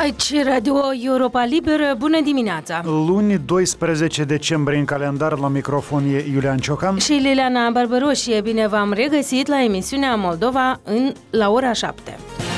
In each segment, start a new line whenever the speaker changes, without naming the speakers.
Aici Radio Europa Liberă, bună dimineața!
Luni, 12 decembrie în calendar, la microfon e Iulian Ciocan
și Liliana Barbaroșie. Bine v-am regăsit la emisiunea Moldova la ora 7.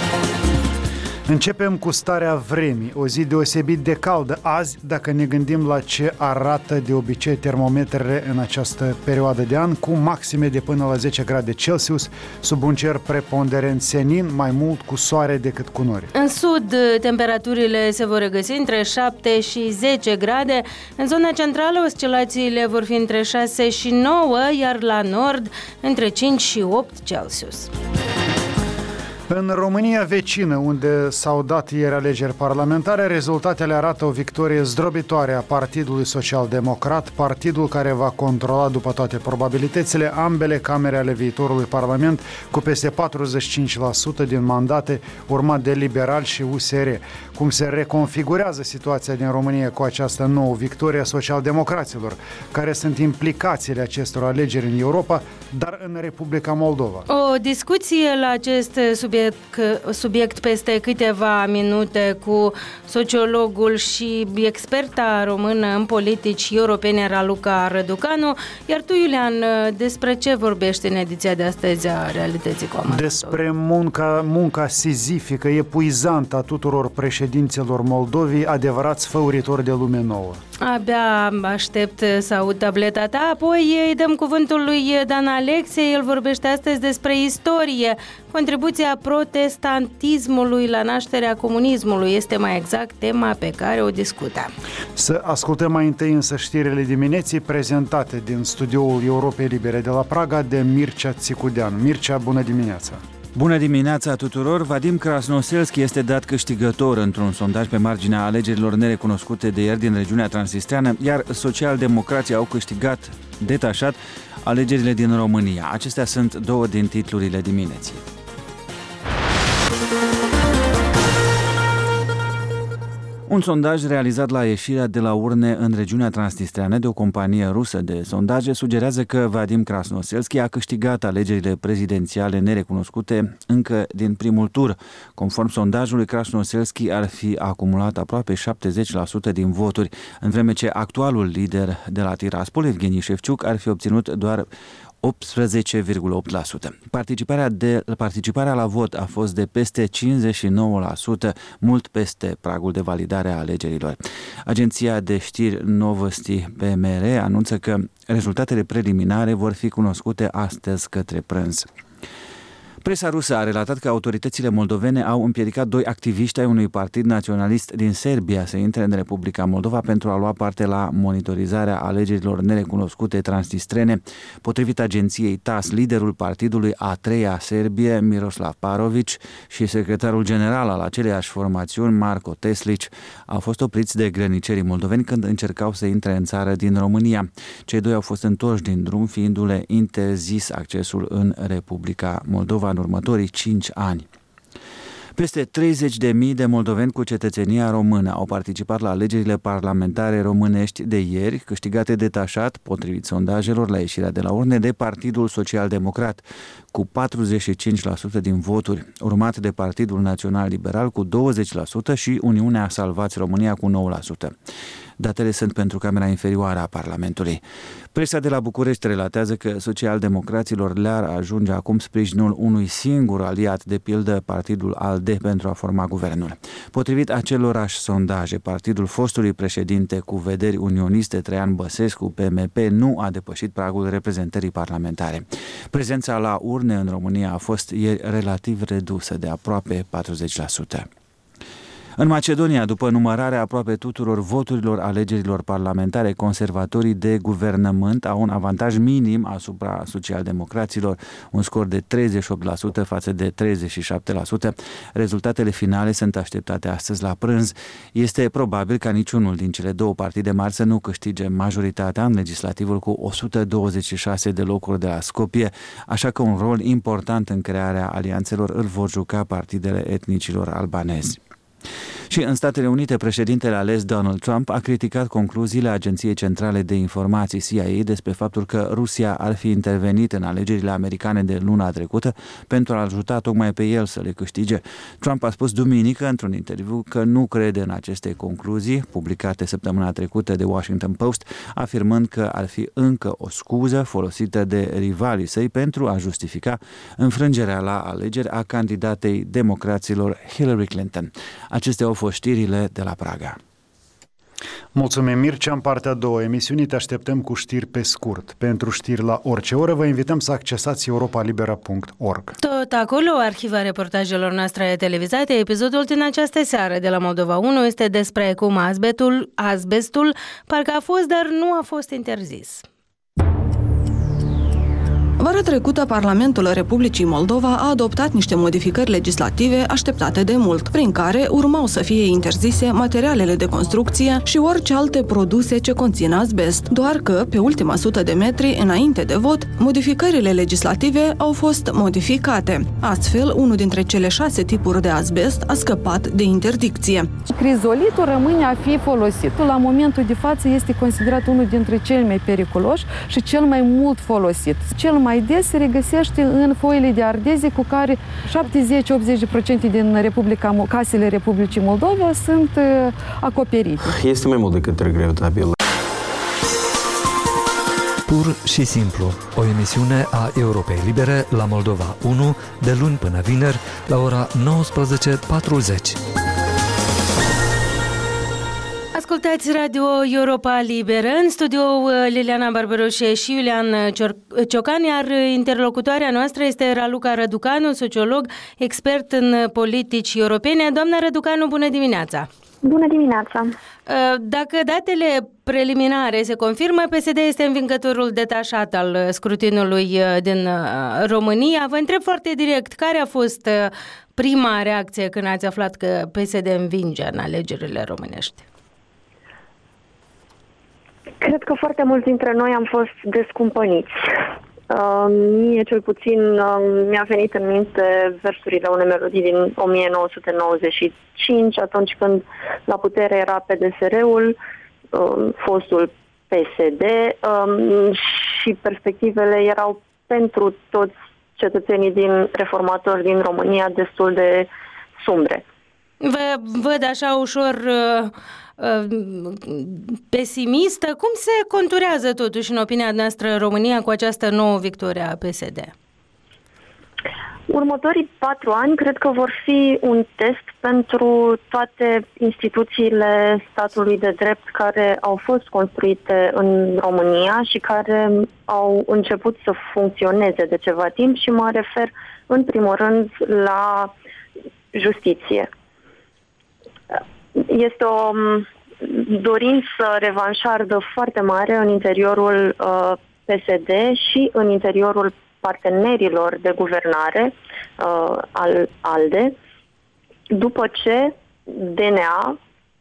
Începem cu starea vremii, o zi deosebit de caldă azi, dacă ne gândim la ce arată de obicei termometrele în această perioadă de an, cu maxime de până la 10 grade Celsius, sub un cer preponderent senin, mai mult cu soare decât cu nori.
În sud, temperaturile se vor regăsi între 7 și 10 grade, în zona centrală oscilațiile vor fi între 6 și 9, iar la nord între 5 și 8 Celsius.
În România vecină, unde s-au dat ieri alegeri parlamentare, rezultatele arată o victorie zdrobitoare a Partidului Social-Democrat, partidul care va controla după toate probabilitățile ambele camere ale viitorului Parlament, cu peste 45% din mandate, urmat de Liberali și USR. Cum se reconfigurează situația din România cu această nouă victorie a social-democraților? Care sunt implicațiile acestor alegeri în Europa, dar în Republica Moldova?
O discuție la acest subiect peste câteva minute cu sociologul și experta română în politici europene Raluca Răducanu. Iar tu, Iulian, despre ce vorbești în ediția de astăzi a Realității Comune?
Despre munca sizifică, epuizantă a tuturor președinților Moldovii, adevărați făuritori de lume nouă.
Abia aștept să aud tableta ta, apoi îi dăm cuvântul lui Dan Alexei. El vorbește astăzi despre istorie. Contribuția protestantismului la nașterea comunismului este mai exact tema pe care o discutăm.
Să ascultăm mai întâi însă știrile dimineții prezentate din studioul Europei Libere de la Praga de Mircea Țicudean. Mircea, bună dimineața!
Bună dimineața tuturor! Vadim Krasnoselski este dat câștigător într-un sondaj pe marginea alegerilor nerecunoscute de ieri din regiunea transnistreană, iar socialdemocrații au câștigat detașat alegerile din România. Acestea sunt două din titlurile dimineții. Un sondaj realizat la ieșirea de la urne în regiunea transnistreană de o companie rusă de sondaje sugerează că Vadim Krasnoselski a câștigat alegerile prezidențiale nerecunoscute încă din primul tur. Conform sondajului, Krasnoselski ar fi acumulat aproape 70% din voturi, în vreme ce actualul lider de la Tiraspol, Evgeni Șefciuc, ar fi obținut doar 18,8%. Participarea la vot a fost de peste 59%, mult peste pragul de validare a alegerilor. Agenția de știri Novosti PMR anunță că rezultatele preliminare vor fi cunoscute astăzi către prânz. Presa rusă a relatat că autoritățile moldovene au împiedicat doi activiști ai unui partid naționalist din Serbia să intre în Republica Moldova pentru a lua parte la monitorizarea alegerilor nerecunoscute transnistrene. Potrivit agenției TASS, liderul partidului a treia Serbie, Miroslav Parović, și secretarul general al aceleiași formațiuni, Marko Teslić, au fost opriți de grănicerii moldoveni când încercau să intre în țară din România. Cei doi au fost întorși din drum, fiindu-le interzis accesul în Republica Moldova în următorii 5 ani. Peste 30.000 de moldoveni cu cetățenia română au participat la alegerile parlamentare românești de ieri, câștigate detașat, potrivit sondajelor la ieșirea de la urne, de Partidul Social-Democrat, cu 45% din voturi, urmat de Partidul Național Liberal cu 20% și Uniunea Salvați România cu 9%. Datele sunt pentru Camera Inferioară a Parlamentului. Presa de la București relatează că socialdemocraților le-ar ajunge acum sprijinul unui singur aliat, de pildă Partidul ALDE, pentru a forma guvernul. Potrivit acelorași sondaje, partidul fostului președinte cu vederi unioniste Traian Băsescu, PMP, nu a depășit pragul reprezentării parlamentare. Prezența la urne în România a fost ieri relativ redusă, de aproape 40%. În Macedonia, după numărarea aproape tuturor voturilor alegerilor parlamentare, conservatorii de guvernământ au un avantaj minim asupra socialdemocraților, un scor de 38% față de 37%. Rezultatele finale sunt așteptate astăzi la prânz. Este probabil ca niciunul din cele două partide mari să nu câștige majoritatea în legislativul cu 126 de locuri de la Skopje, așa că un rol important în crearea alianțelor îl vor juca partidele etnicilor albanezi. Și în Statele Unite, președintele ales Donald Trump a criticat concluziile Agenției Centrale de Informații CIA despre faptul că Rusia ar fi intervenit în alegerile americane de luna trecută pentru a ajuta tocmai pe el să le câștige. Trump a spus duminică într-un interviu că nu crede în aceste concluzii, publicate săptămâna trecută de Washington Post, afirmând că ar fi încă o scuză folosită de rivalii săi pentru a justifica înfrângerea la alegeri a candidatei democraților Hillary Clinton. Acestea au fost știrile de la Praga.
Mulțumim, Mircea. În partea a doua emisiunii te așteptăm cu știri pe scurt. Pentru știri la orice oră vă invităm să accesați europalibera.org.
Tot acolo, arhiva reportajelor noastre televizate, episodul din această seară de la Moldova 1 este despre cum azbestul parcă a fost, dar nu a fost interzis.
Vara trecută, Parlamentul Republicii Moldova a adoptat niște modificări legislative așteptate de mult, prin care urmau să fie interzise materialele de construcție și orice alte produse ce conțin azbest. Doar că, pe ultima 100 de metri înainte de vot, modificările legislative au fost modificate. Astfel, unul dintre cele 6 tipuri de azbest a scăpat de interdicție.
Crizolitul rămâne a fi folosit. La momentul de față este considerat unul dintre cele mai periculoși și cel mai mult folosit. Cel mai des se regăsește în foile de ardezi cu care 70-80% din casele Republicii Moldova sunt acoperite.
Este mai mult decât regretabil.
Pur și simplu, o emisiune a Europei Libere la Moldova 1 de luni până vineri la ora 19:40.
Ascultați Radio Europa Liberă. În studio Liliana Barbaroșe și Iulian Ciocan, iar interlocutoarea noastră este Raluca Răducanu, sociolog, expert în politici europene. Doamna Răducanu, bună dimineața!
Bună dimineața!
Dacă datele preliminare se confirmă, PSD este învingătorul detașat al scrutinului din România. Vă întreb foarte direct, care a fost prima reacție când ați aflat că PSD învinge în alegerile românești?
Cred că foarte mulți dintre noi am fost descumpăniți. Mie cel puțin mi-a venit în minte versurile unei melodii din 1995, atunci când la putere era PDSR-ul, fostul PSD, și perspectivele erau pentru toți cetățenii reformatori din România destul de sumbre.
Vă văd așa ușor pesimistă. Cum se conturează totuși în opinia noastră România cu această nouă victorie a PSD?
Următorii 4 ani cred că vor fi un test pentru toate instituțiile statului de drept care au fost construite în România și care au început să funcționeze de ceva timp, și mă refer în primul rând la justiție. Este o dorință revanșardă foarte mare în interiorul PSD și în interiorul partenerilor de guvernare al ALDE, după ce DNA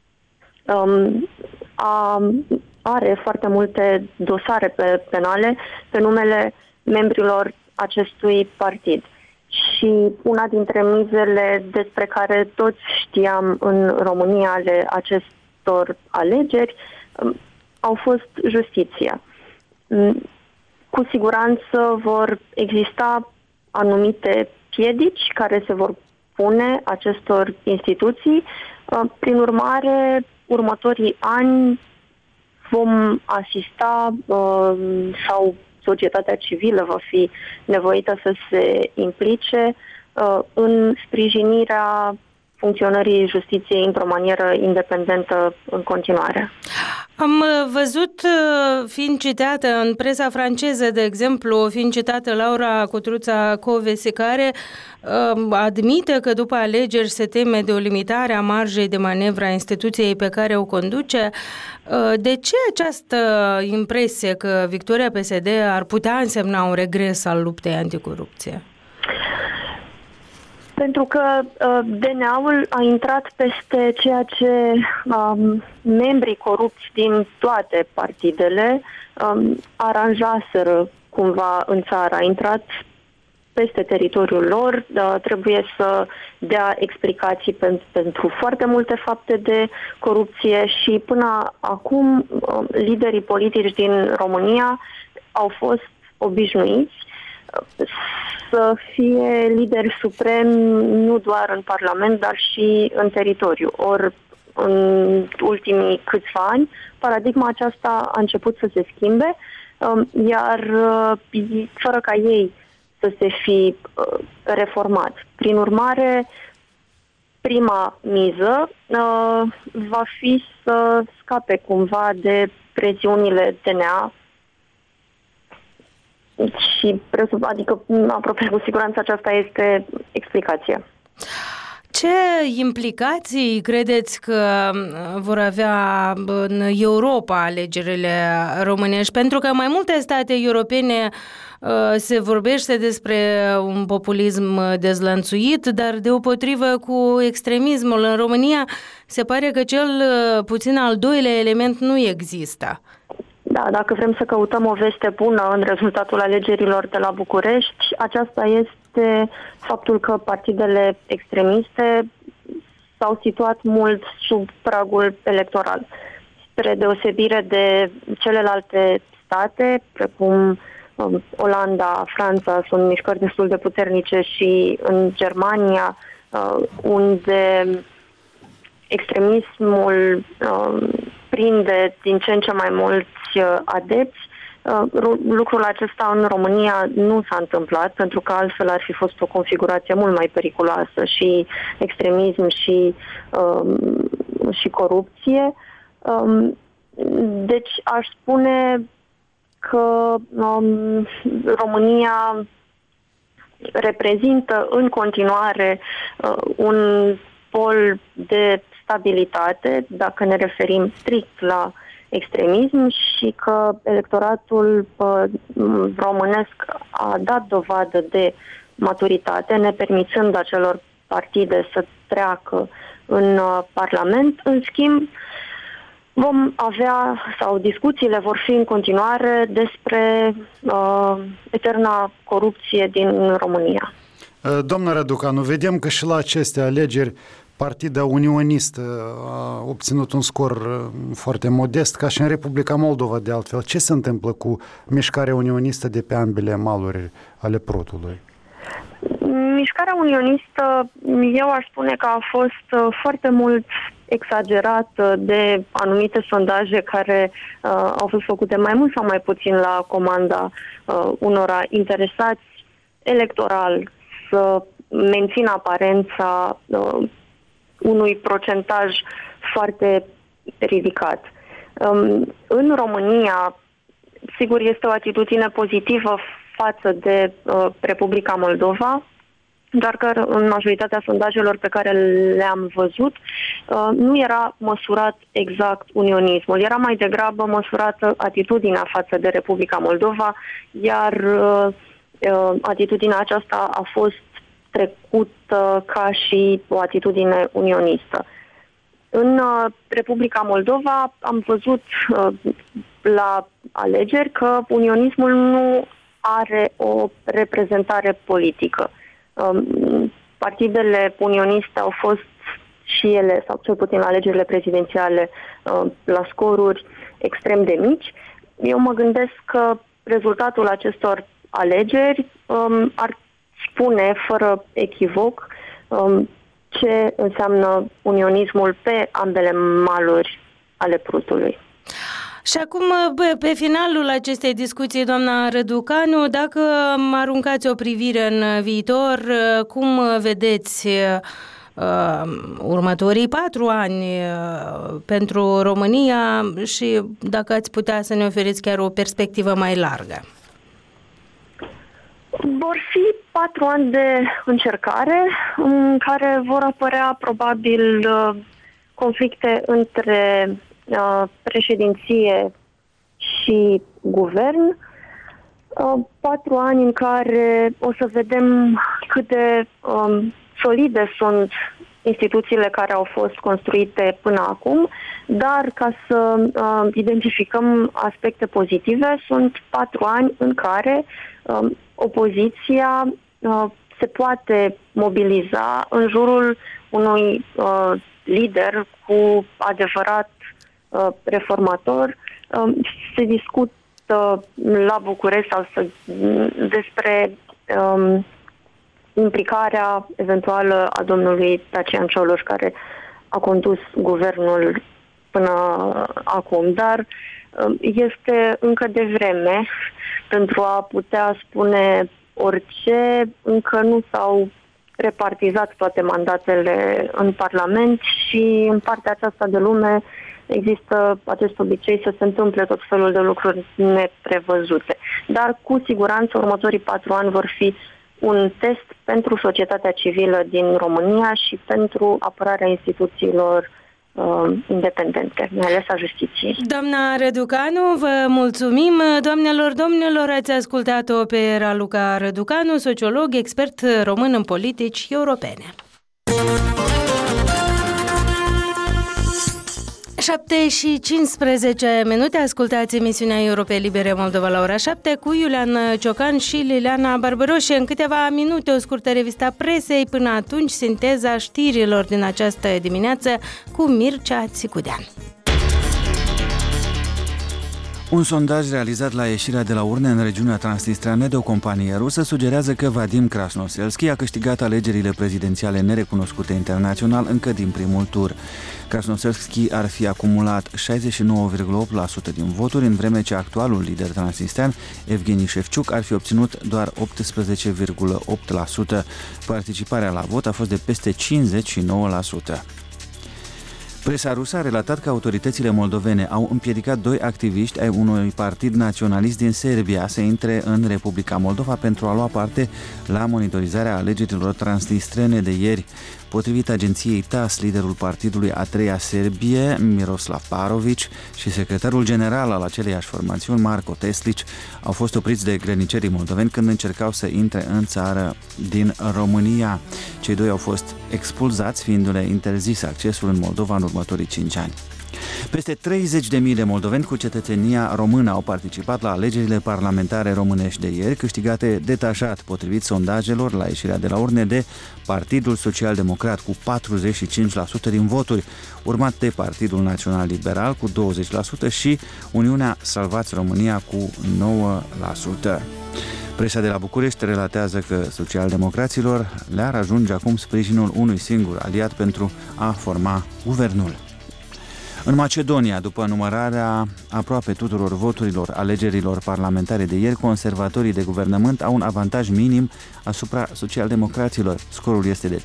are foarte multe dosare penale pe numele membrilor acestui partid. Și una dintre mizele despre care toți știam în România ale acestor alegeri au fost justiția. Cu siguranță vor exista anumite piedici care se vor pune acestor instituții. Prin urmare, următorii ani vom asista sau societatea civilă va fi nevoită să se implice în sprijinirea funcționării justiției într-o manieră independentă în continuare.
Am văzut, fiind citată în presa franceză, de exemplu, fiind citată Laura Cotruța-Kövesi, care admite că după alegeri se teme de o limitare a marjei de manevră a instituției pe care o conduce. De ce această impresie că victoria PSD ar putea însemna un regres al luptei anticorupție?
Pentru că DNA-ul a intrat peste ceea ce membrii corupți din toate partidele aranjaseră cumva în țară. A intrat peste teritoriul lor, trebuie să dea explicații pentru foarte multe fapte de corupție și până acum liderii politici din România au fost obișnuiți să fie lideri supremi nu doar în Parlament, dar și în teritoriu. Ori în ultimii câțiva ani, paradigma aceasta a început să se schimbe, iar fără ca ei să se fi reformat. Prin urmare, prima miză va fi să scape cumva de presiunile DNA și adică aproape cu siguranță aceasta este explicația.
Ce implicații credeți că vor avea în Europa alegerile românești? Pentru că mai multe state europene se vorbește despre un populism dezlănțuit, dar deopotrivă cu extremismul în România se pare că cel puțin al doilea element nu există.
Da, dacă vrem să căutăm o veste bună în rezultatul alegerilor de la București, aceasta este faptul că partidele extremiste s-au situat mult sub pragul electoral. Spre deosebire de celelalte state, precum Olanda, Franța, sunt mișcări destul de puternice și în Germania, unde extremismul prinde din ce în ce mai mulți adepți. Lucrul acesta în România nu s-a întâmplat, pentru că altfel ar fi fost o configurație mult mai periculoasă, și extremism și corupție. Deci aș spune că România reprezintă în continuare un pol de stabilitate, dacă ne referim strict la extremism, și că electoratul românesc a dat dovadă de maturitate, nepermițând acelor partide să treacă în Parlament. În schimb, vom avea, sau discuțiile vor fi în continuare despre eterna corupție din România.
Doamna Răducanu, vedem că și la aceste alegeri Partida Unionistă a obținut un scor foarte modest, ca și în Republica Moldova de altfel. Ce se întâmplă cu mișcarea unionistă de pe ambele maluri ale Prutului?
Mișcarea unionistă, eu aș spune că a fost foarte mult exagerată de anumite sondaje care au fost făcute mai mult sau mai puțin la comanda unora interesați electoral să mențină aparența unui procentaj foarte ridicat. În România, sigur, este o atitudine pozitivă față de Republica Moldova, doar că în majoritatea sondajelor pe care le-am văzut nu era măsurat exact unionismul, era mai degrabă măsurată atitudinea față de Republica Moldova, iar atitudinea aceasta a fost trecută ca și o atitudine unionistă. În Republica Moldova am văzut la alegeri că unionismul nu are o reprezentare politică. Partidele unioniste au fost și ele, sau cel puțin la alegerile prezidențiale, la scoruri extrem de mici. Eu mă gândesc că rezultatul acestor alegeri ar spune fără echivoc ce înseamnă unionismul pe ambele maluri ale Prutului.
Și acum, pe finalul acestei discuții, doamna Răducanu, dacă aruncați o privire în viitor, cum vedeți următorii 4 ani pentru România și dacă ați putea să ne oferiți chiar o perspectivă mai largă?
Vor fi 4 ani de încercare în care vor apărea probabil conflicte între președinție și guvern. 4 ani în care o să vedem cât de solide sunt instituțiile care au fost construite până acum, dar ca să identificăm aspecte pozitive, sunt 4 ani în care opoziția se poate mobiliza în jurul unui lider cu adevărat reformator. Se discută la București despre implicarea eventuală a domnului Dacian Cioloș, care a condus guvernul până acum, dar este încă devreme pentru a putea spune orice. Încă nu s-au repartizat toate mandatele în Parlament și în partea aceasta de lume există acest obicei să se întâmple tot felul de lucruri neprevăzute. Dar cu siguranță următorii 4 ani vor fi un test pentru societatea civilă din România și pentru apărarea instituțiilor independente, mai ales a justiției.
Doamna Răducanu, vă mulțumim. Doamnelor, domnilor, ați ascultat-o pe Raluca Răducanu, sociolog, expert român în politici europene. 7:15, ascultați emisiunea Europei Libere Moldova la ora 7 cu Iulian Ciocan și Liliana Barbăroșe. În câteva minute o scurtă revista presei, până atunci sinteza știrilor din această dimineață cu Mircea Țicudean.
Un sondaj realizat la ieșirea de la urne în regiunea transnistreană de o companie rusă sugerează că Vadim Krasnoselski a câștigat alegerile prezidențiale nerecunoscute internațional încă din primul tur. Krasnoselski ar fi acumulat 69,8% din voturi, în vreme ce actualul lider transnistrean, Evgeni Shevchuk, ar fi obținut doar 18,8%. Participarea la vot a fost de peste 59%. Presa rusă a relatat că autoritățile moldovene au împiedicat 2 activiști ai unui partid naționalist din Serbia să intre în Republica Moldova pentru a lua parte la monitorizarea alegerilor transnistrene de ieri. Potrivit agenției TASS, liderul partidului a 3-a Serbie, Miroslav Parović, și secretarul general al aceleiași formațiuni, Marko Teslić, au fost opriți de grănicerii moldoveni când încercau să intre în țară din România. Cei 2 au fost expulzați, fiindu-le interzis accesul în Moldova în următorii 5 ani. Peste 30.000 de moldoveni cu cetățenia română au participat la alegerile parlamentare românești de ieri, câștigate detașat, potrivit sondajelor la ieșirea de la urne de Partidul Social Democrat cu 45% din voturi, urmat de Partidul Național Liberal cu 20% și Uniunea Salvați România cu 9%. Presa de la București relatează că socialdemocraților le-ar ajunge acum sprijinul unui singur aliat pentru a forma guvernul. În Macedonia, după numărarea aproape tuturor voturilor alegerilor parlamentare de ieri, conservatorii de guvernământ au un avantaj minim asupra socialdemocraților. Scorul este de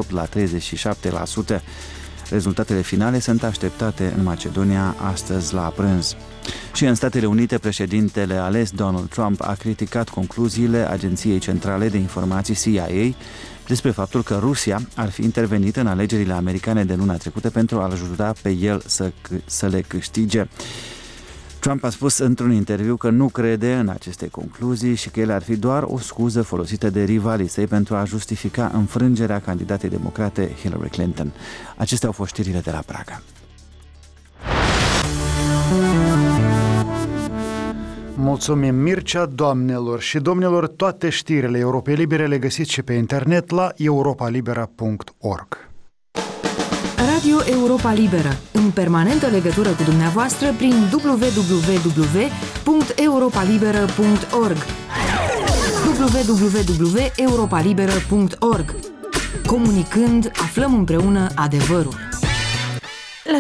38-37%. Rezultatele finale sunt așteptate în Macedonia astăzi la prânz. Și în Statele Unite, președintele ales Donald Trump a criticat concluziile Agenției Centrale de Informații CIA despre faptul că Rusia ar fi intervenit în alegerile americane de luna trecută pentru a-l ajuta pe el să le câștige. Trump a spus într-un interviu că nu crede în aceste concluzii și că ele ar fi doar o scuză folosită de rivalii săi pentru a justifica înfrângerea candidatei democrate Hillary Clinton. Acestea au fost știrile de la Praga.
Mulțumim, Mircea. Doamnelor și domnilor, toate știrile Europei Libere le găsiți și pe internet la europalibera.org.
Radio Europa Liberă, în permanentă legătură cu dumneavoastră prin www.europalibera.org www.europalibera.org. Comunicând, aflăm împreună adevărul.
La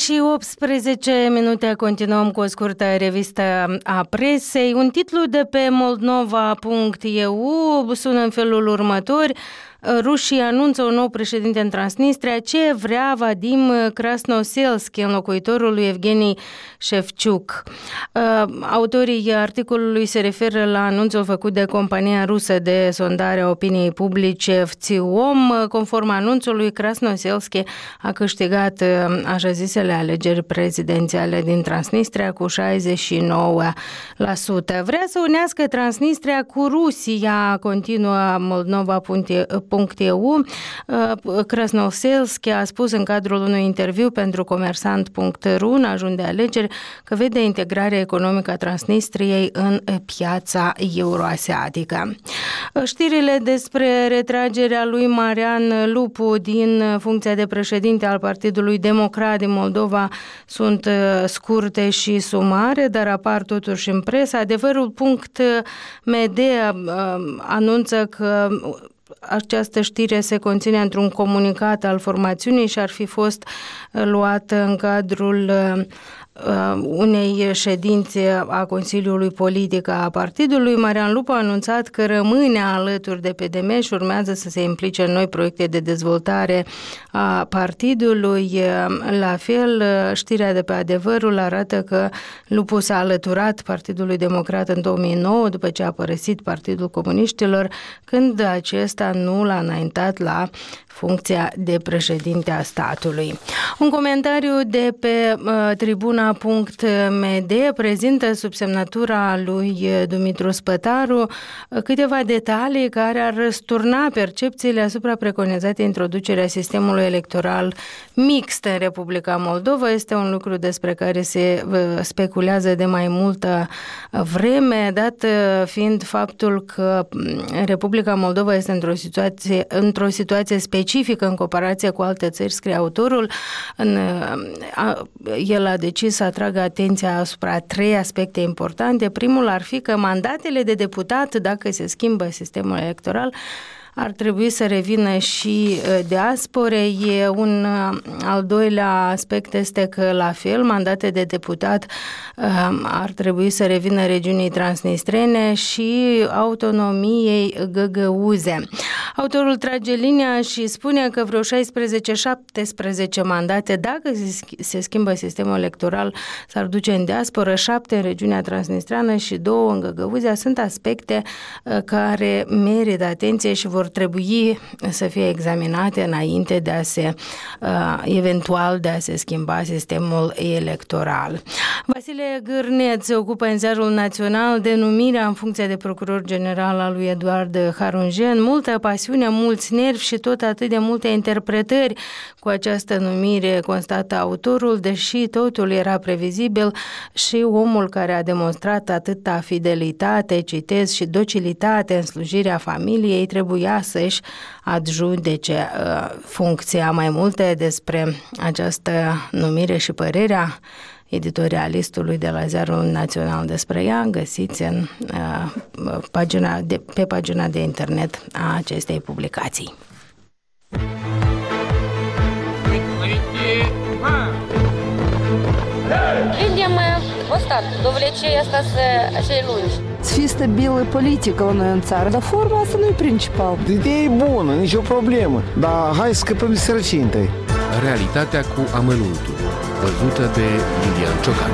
7:18 continuăm cu o scurtă revistă a presei. Un titlu de pe moldova.eu sună în felul următor: Rușii anunță un nou președinte în Transnistria. Ce vrea Vadim Krasnoselski, înlocuitorul lui Evgeni Shevchuk? Autorii articolului se referă la anunțul făcut de compania rusă de sondare a opiniei publice FCIOM. Conform anunțului, Krasnoselski a câștigat așa zisele alegeri prezidențiale din Transnistria cu 69%. Vrea să unească Transnistria cu Rusia, continuă moldova.eu. Krasnoselski a spus în cadrul unui interviu pentru Comersant.ru în ajun de alegeri că vede integrarea economică a Transnistriei în piața euroasiatică. Știrile despre retragerea lui Marian Lupu din funcția de președinte al Partidului Democrat din Moldova sunt scurte și sumare, dar apar totuși în presă. Adevărul.md anunță că această știre se conține într-un comunicat al formațiunii și ar fi fost luată în cadrul unei ședințe a Consiliului Politic a partidului. Marian Lupu a anunțat că rămâne alături de PDM și urmează să se implice în noi proiecte de dezvoltare a partidului. La fel, știrea de pe Adevărul arată că Lupu s-a alăturat Partidului Democrat în 2009 după ce a părăsit Partidul Comuniștilor, când acesta nu l-a înaintat la funcția de președinte a statului. Un comentariu de pe tribuna.md prezintă sub semnătura lui Dumitru Spătaru câteva detalii care ar răsturna percepțiile asupra preconizatei introducerea sistemului electoral mixt în Republica Moldova. Este un lucru despre care se speculează de mai multă vreme, dat fiind faptul că Republica Moldova este într-o situație specifică în comparație cu alte țări, scrie autorul. El a decis să atragă atenția asupra 3 aspecte importante. Primul ar fi că mandatele de deputat, dacă se schimbă sistemul electoral, ar trebui să revină și diasporei. Un al doilea aspect este că, la fel, mandate de deputat ar trebui să revină regiunii transnistrene și autonomiei găgăuze. Autorul trage linia și spune că vreo 16-17 mandate, dacă se schimbă sistemul electoral, s-ar duce în diasporă, 7 în regiunea transnistreană și 2 în Găgăuzia. Sunt aspecte care merită atenție și vor trebui să fie examinate înainte de a se, eventual, de a se schimba sistemul electoral. Vasile Gârneț se ocupă în Ziarul Național de numirea în funcție de procuror general al lui Eduard Harunjen. Multă pasiune, mulți nervi și tot atât de multe interpretări cu această numire, constată autorul, deși totul era previzibil și omul care a demonstrat atâta fidelitate, citez, și docilitate în slujirea familiei trebuia să-și adjudece funcția. Mai multe despre această numire și părerea editorialistului de la Ziarul Național despre ea găsiți pe pagina de internet a acestei publicații.
Видим ăsta, довлече asta acei lungi.
Să fie stabilă politică la noi în țară, dar forma asta nu e principal.
Ideea e bună, nicio problemă, dar hai să scăpăm de sărăcie întâi.
Realitatea cu amănuntul, văzută de Lilian Ciocan.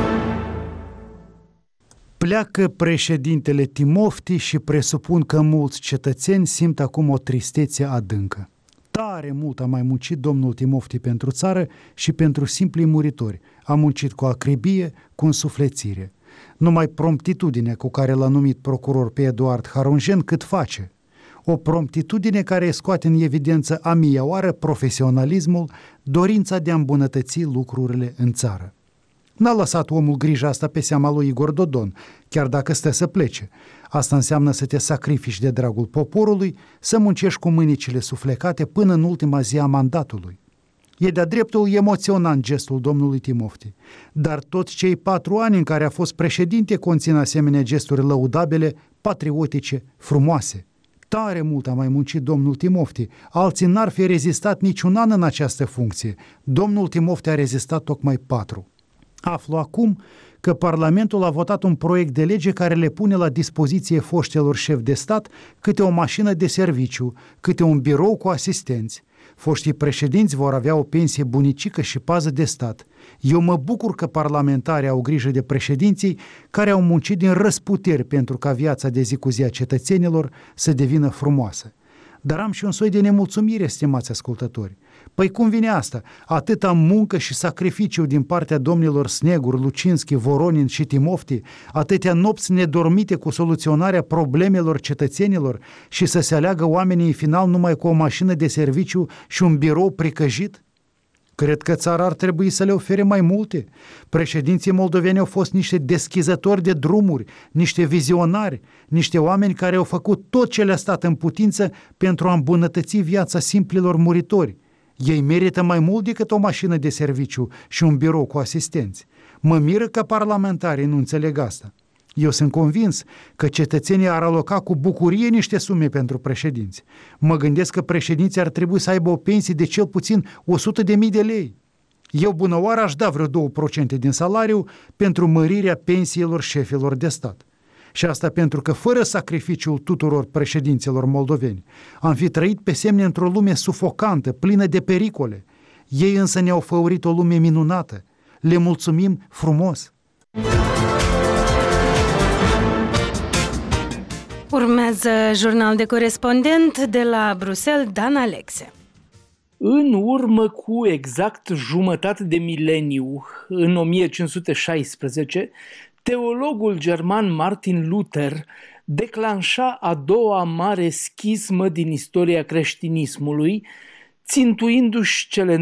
Pleacă președintele Timofti și presupun că mulți cetățeni simt acum o tristețe adâncă. Tare mult a mai muncit domnul Timofti pentru țară și pentru simplii muritori. A muncit cu acribie, cu însuflețire. Numai promptitudinea cu care l-a numit procuror pe Eduard Harunjen cât face. O promptitudine care scoate în evidență a mia oară profesionalismul, dorința de a îmbunătăți lucrurile în țară. N-a lăsat omul grija asta pe seama lui Igor Dodon, chiar dacă stă să plece. Asta înseamnă să te sacrifici de dragul poporului, să muncești cu mânicile suflecate până în ultima zi a mandatului. E de-a dreptul emoționant gestul domnului Timofti, dar toți cei 4 ani în care a fost președinte conțin asemenea gesturi lăudabile, patriotice, frumoase. Tare mult a mai muncit domnul Timofti, alții n-ar fi rezistat niciun an în această funcție. Domnul Timofti a rezistat tocmai 4. Aflu acum că Parlamentul a votat un proiect de lege care le pune la dispoziție foștilor șefi de stat câte o mașină de serviciu, câte un birou cu asistenți. Foștii președinți vor avea o pensie bunicică și pază de stat. Eu mă bucur că parlamentarii au grijă de președinții care au muncit din răsputeri pentru ca viața de zi cu zi a cetățenilor să devină frumoasă. Dar am și un soi de nemulțumire, stimați ascultători. Păi cum vine asta? Atâta muncă și sacrificiu din partea domnilor Snegur, Lucinski, Voronin și Timofti, atâtea nopți nedormite cu soluționarea problemelor cetățenilor și să se aleagă oamenii în final numai cu o mașină de serviciu și un birou pricăjit? Cred că țara ar trebui să le ofere mai multe. Președinții moldoveni au fost niște deschizători de drumuri, niște vizionari, niște oameni care au făcut tot ce le-a stat în putință pentru a îmbunătăți viața simplilor muritori. Ei merită mai mult decât o mașină de serviciu și un birou cu asistenți. Mă miră că parlamentarii nu înțeleg asta. Eu sunt convins că cetățenii ar aloca cu bucurie niște sume pentru președinți. Mă gândesc că președinții ar trebui să aibă o pensie de cel puțin 100.000 de lei. Eu, bună oară, aș da vreo 2% din salariu pentru mărirea pensiilor șefilor de stat. Și asta pentru că, fără sacrificiul tuturor președinților moldoveni, am fi trăit pe semne într-o lume sufocantă, plină de pericole. Ei însă ne-au făurit o lume minunată. Le mulțumim frumos!
Urmează jurnal de corespondent de la Bruxelles, Dan Alexe.
În urmă cu exact jumătate de mileniu, în 1516, teologul german Martin Luther declanșa a doua mare schismă din istoria creștinismului, țintuindu-și cele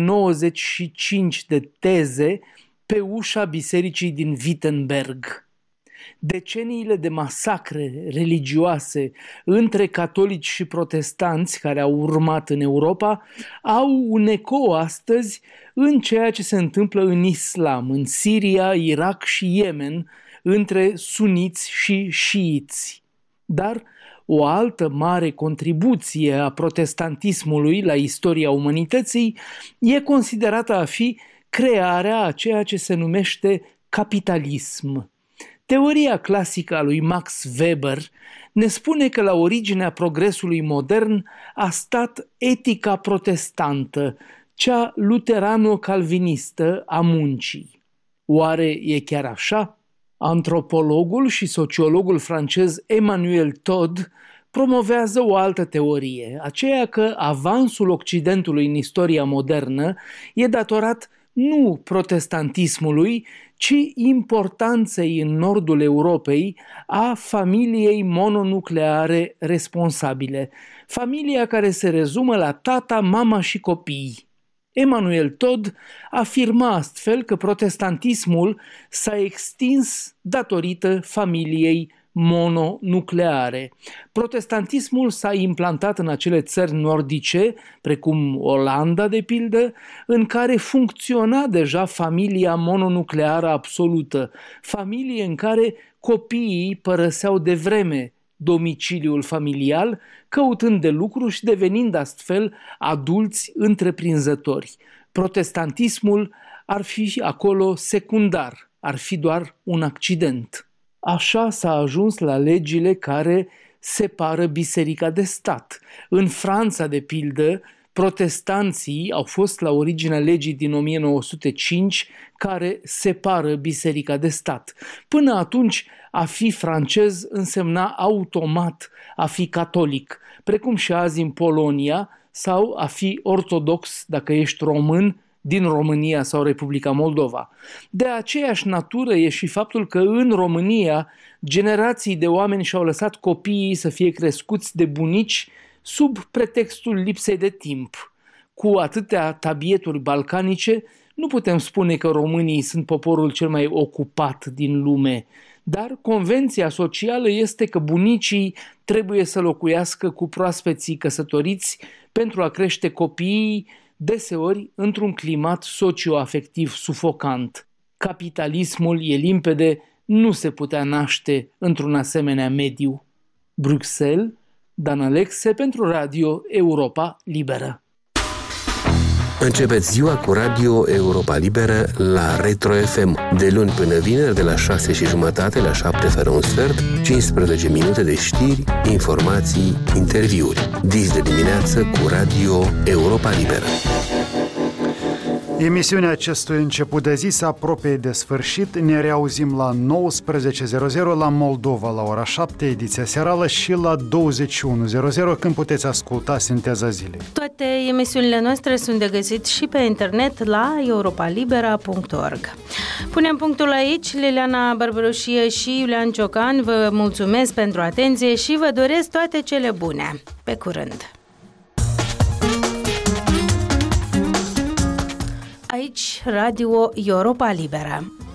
95 de teze pe ușa bisericii din Wittenberg. Deceniile de masacre religioase între catolici și protestanți care au urmat în Europa au un ecou astăzi în ceea ce se întâmplă în islam, în Siria, Irak și Yemen, între suniți și șiiți. Dar o altă mare contribuție a protestantismului la istoria umanității e considerată a fi crearea a ceea ce se numește capitalism. Teoria clasică a lui Max Weber ne spune că la originea progresului modern a stat etica protestantă, cea luterano-calvinistă a muncii. Oare e chiar așa? Antropologul și sociologul francez Emmanuel Todd promovează o altă teorie, aceea că avansul Occidentului în istoria modernă e datorat nu protestantismului, ci importanței în nordul Europei a familiei mononucleare responsabile, familia care se rezumă la tata, mama și copii. Emmanuel Todd afirma astfel că protestantismul s-a extins datorită familiei mononucleare. Protestantismul s-a implantat în acele țări nordice, precum Olanda de pildă, în care funcționa deja familia mononucleară absolută, familie în care copiii părăseau devreme domiciliul familial, căutând de lucru și devenind astfel adulți întreprinzători. Protestantismul ar fi acolo secundar, ar fi doar un accident. Așa s-a ajuns la legile care separă biserica de stat. În Franța, de pildă, protestanții au fost la originea legii din 1905 care separă biserica de stat. Până atunci, a fi francez însemna automat a fi catolic, precum și azi în Polonia, sau a fi ortodox dacă ești român din România sau Republica Moldova. De aceeași natură e și faptul că în România generații de oameni și-au lăsat copiii să fie crescuți de bunici sub pretextul lipsei de timp. Cu atâtea tabieturi balcanice, nu putem spune că românii sunt poporul cel mai ocupat din lume, dar convenția socială este că bunicii trebuie să locuiască cu proaspeții căsătoriți pentru a crește copiii, deseori într-un climat socio-afectiv sufocant. Capitalismul, e limpede, nu se putea naște într-un asemenea mediu. Bruxelles, Dan Alexe pentru Radio Europa Liberă.
Începeți ziua cu Radio Europa Liberă la Retro FM, de luni până vineri, de la 6:30 la 7 fără un sfert, 15 minute de știri, informații, interviuri. Dis de dimineață cu Radio Europa Liberă.
Emisiunea acestui început de zi se apropie de sfârșit. Ne reauzim la 19:00 la Moldova, la ora 7, ediția searală, și la 21:00 când puteți asculta Sinteza Zilei.
Toate emisiunile noastre sunt de găsit și pe internet la europalibera.org. Punem punctul aici. Liliana Barbărușie și Iulian Ciocan vă mulțumesc pentru atenție și vă doresc toate cele bune. Pe curând! Aici Radio Europa Liberă.